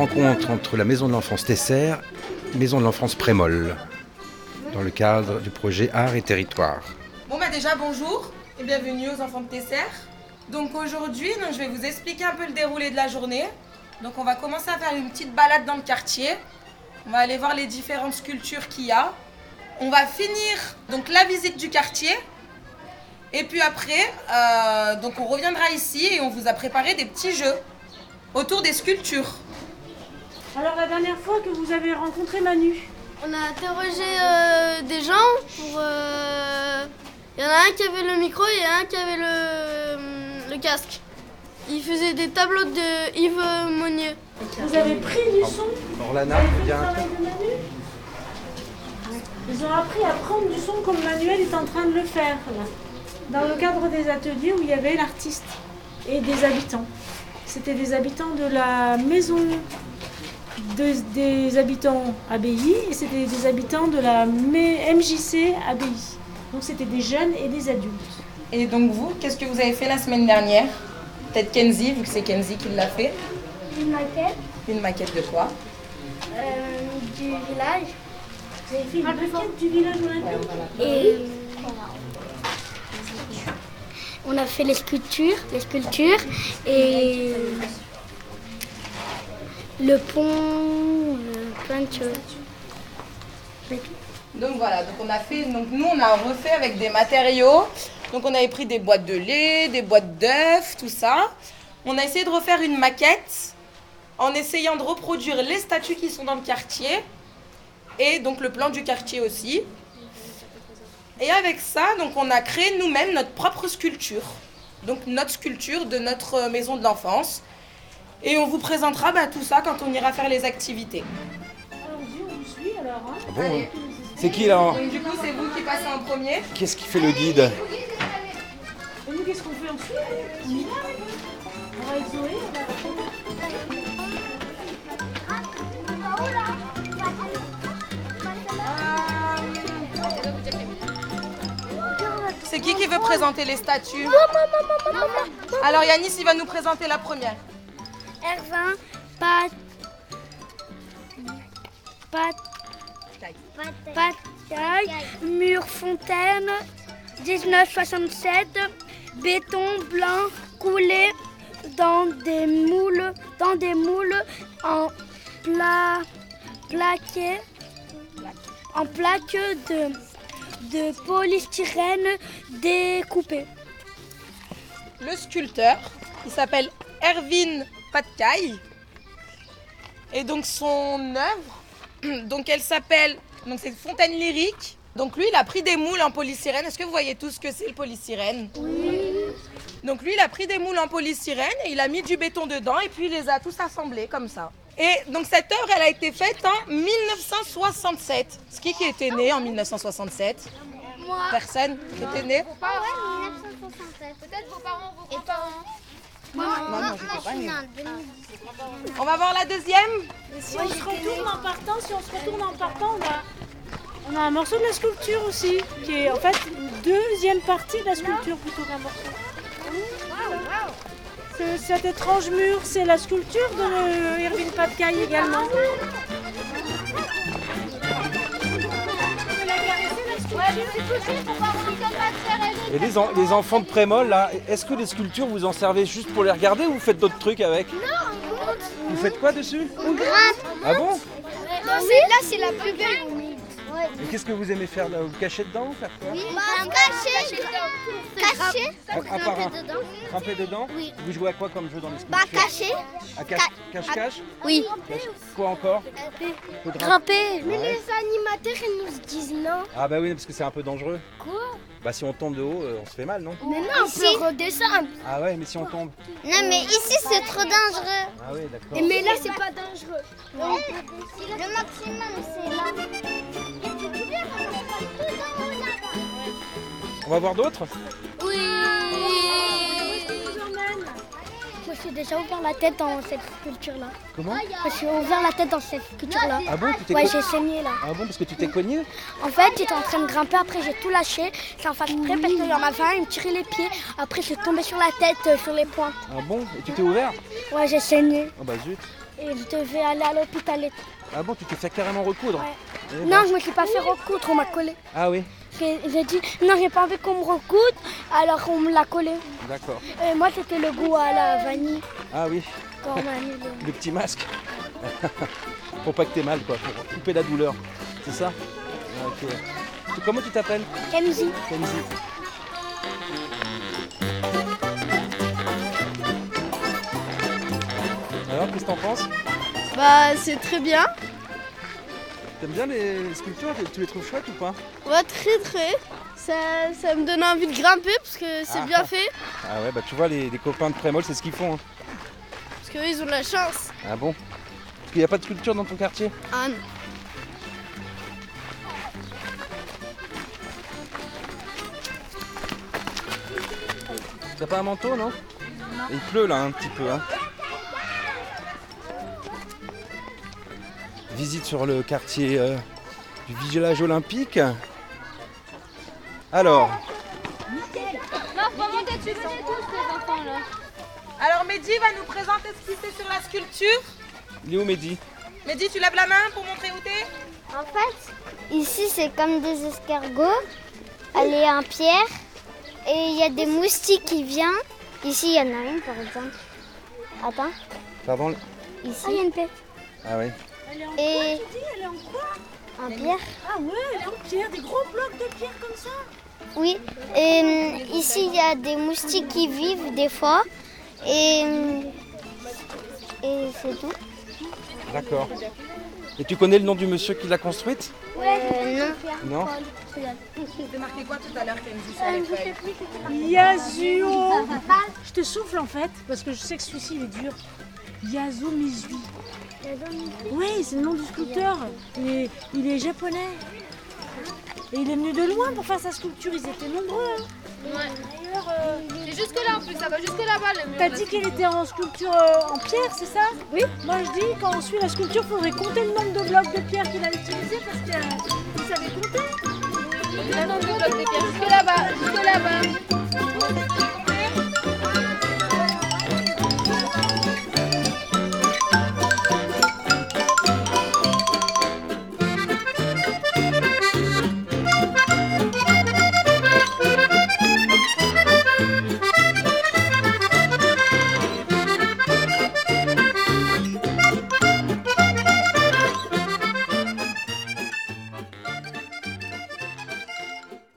rencontre entre la Maison de l'Enfance Tesser et Maison de l'Enfance Prémol, dans le cadre du projet Art et Territoire. Bon déjà bonjour et bienvenue aux enfants de Tesser. Donc aujourd'hui, je vais vous expliquer un peu le déroulé de la journée. Donc on va commencer à faire une petite balade dans le quartier. On va aller voir les différentes sculptures qu'il y a. On va finir donc la visite du quartier. Et puis après, donc on reviendra ici et on vous a préparé des petits jeux autour des sculptures. Alors la dernière fois que vous avez rencontré Manu, on a interrogé des gens pour... Il y en a un qui avait le micro et un qui avait le casque. Il faisait des tableaux de Yves Monnier. Vous avez pris du son. Orlana, viens un peu. Ils ont appris à prendre du son comme Manuel est en train de le faire, là, dans le cadre des ateliers où il y avait l'artiste et des habitants. C'était des habitants de la maison des habitants ABI et c'était des habitants de la MJC ABI. Donc c'était des jeunes et des adultes. Et donc vous, qu'est-ce que vous avez fait la semaine dernière? Peut-être Kenzie, vu que c'est Kenzie qui l'a fait. Une maquette. Une maquette de quoi? Du village. Vous avez fait une maquette du village olympique? Et on a fait les sculptures et le pont, plein de choses. Donc voilà, nous on a refait avec des matériaux. Donc on avait pris des boîtes de lait, des boîtes d'œufs, tout ça. On a essayé de refaire une maquette en essayant de reproduire les statues qui sont dans le quartier et donc le plan du quartier aussi. Et avec ça, donc on a créé nous-mêmes notre propre sculpture. Donc notre sculpture de notre maison de l'enfance. Et on vous présentera tout ça quand on ira faire les activités. Allons-y, on vous suit alors. Hein. Ah bon, c'est qui là? Donc du coup, c'est vous qui passez en premier. Qu'est-ce qui fait le guide? Et nous, qu'est-ce qu'on fait ensuite? On y va. On va avec Zoé, C'est qui veut présenter les statues? Alors Yanis, il va nous présenter la première. Ervin, Pataille, mur fontaine, 1967, béton blanc coulé dans des moules en plaques de polystyrène découpé. Le sculpteur, il s'appelle Ervin Patkai. Et donc son œuvre, donc elle s'appelle, donc c'est Fontaine lyrique. Donc lui, il a pris des moules en polystyrène. Est-ce que vous voyez tous ce que c'est le polystyrène? Oui. Donc lui, il a pris des moules en polystyrène et il a mis du béton dedans et puis il les a tous assemblés comme ça. Et donc cette œuvre, elle a été faite en 1967. Qui était né en 1967? Moi. Personne qui était né? Ah ouais, 1967. Peut-être vos parents, vos grands-parents. Non, j'étais pas née. On va voir la deuxième. Si on se retourne en partant, on a un morceau de la sculpture aussi, qui est en fait une deuxième partie de la sculpture plutôt qu'un morceau. Cet étrange mur, c'est la sculpture de Ervin Patkai également. Et les enfants de Prémol, là, est-ce que les sculptures, vous en servez juste pour les regarder ou vous faites d'autres trucs avec? Non, on monte. Vous faites quoi dessus? On grimpe. Ah bon? Là, c'est la plus belle. Et qu'est-ce que vous aimez faire là? Vous cachez dedans ou faire quoi? Oui, cacher. À part un. dedans. Grimper dedans? Oui. Vous jouez à quoi comme jeu dans les sculptures? Cacher. À cache-cache? Oui. Quoi encore? Grimper. Mais Ouais. les animateurs, ils nous disent non. Ah bah oui, parce que c'est un peu dangereux. Quoi? Bah si on tombe de haut, on se fait mal, non? Mais non, on peut redescendre. Ah ouais, mais si on tombe? Non, mais ici, c'est trop dangereux. Ah oui, d'accord. Mais là, c'est pas dangereux. Le maximum, c'est là. On va voir d'autres? Oui. Moi, j'ai déjà ouvert la tête dans cette sculpture-là. Comment? Je suis ouvert la tête dans cette sculpture-là. Ah bon, tu t'es Ouais, cogné? j'ai saigné là. Ah bon, parce que tu t'es cogné? En fait, j'étais en train de grimper, après j'ai tout lâché. C'est en fait prêt parce qu'il y en avait un, il me tirait les pieds. Après, j'ai tombé sur la tête, sur les poings. Ah bon? Et tu t'es ouvert? Ouais, j'ai saigné. Ah bah zut. et je devais aller à l'hôpital et tout. Ah bon, tu t'es fait carrément recoudre? Ouais. Eh Non, ben. je me suis pas fait recoudre, on m'a collé. Ah oui, J'ai dit non, j'ai pas envie qu'on me recoude, alors on me l'a collé. d'accord. Et moi, c'était le goût à la vanille Ah oui, quand on m'a mis le... le petit masque. Pour pas que t'aies mal, quoi, pour couper la douleur. C'est ça? Ok. Comment tu t'appelles? Kenzie. Kenzie. Alors, qu'est-ce que t'en penses? Bah, c'est très bien. T'aimes bien les sculptures? Tu les trouves chouettes ou pas? Ouais, très très. Ça me donne envie de grimper parce que c'est bien fait. Ah ouais, bah tu vois, les copains de Prémol, c'est ce qu'ils font. Hein. Parce qu'eux, ils ont de la chance. Ah bon? Parce qu'il n'y a pas de sculpture dans ton quartier? Ah non. T'as pas un manteau, non? Il pleut là un petit peu. Hein. Visite sur le quartier du village olympique. Alors, Alors Mehdi va nous présenter ce qu'il fait sur la sculpture. il est où Mehdi? Mehdi, tu lèves la main pour montrer où t'es? En fait, ici, c'est comme des escargots. Elle est en pierre. Et il y a des moustiques qui viennent. Ici, il y en a une, par exemple. Attends, Pardon? ici. Ah, il y a une tête. Ah oui. Elle est en Et quoi, tu dis? Elle est en quoi? en pierre. Ah ouais, elle est en pierre, des gros blocs de pierre comme ça. Oui. Et ici, il y a des moustiques qui vivent des fois. Et c'est tout. D'accord. Et tu connais le nom du monsieur qui l'a construite? Non. Non? C'était marqué quoi tout à l'heure, Kenzie, sur les feuilles? Yasuo. Je te souffle en fait, parce que je sais que celui-ci il est dur. Yasuo Mizui. Oui, c'est le nom du sculpteur. Il est japonais. Et il est venu de loin pour faire sa sculpture. Ils étaient nombreux. Hein. Ouais. D'ailleurs, Et jusque là en plus, ça va jusque là-bas le mur. t'as dit qu'il était en sculpture en pierre, c'est ça? Oui. Moi je dis, quand on suit la sculpture, il faudrait compter le nombre de blocs de pierre qu'il a utilisé parce qu'il savait compter. Le nombre de blocs de pierre jusque là-bas, jusque là-bas.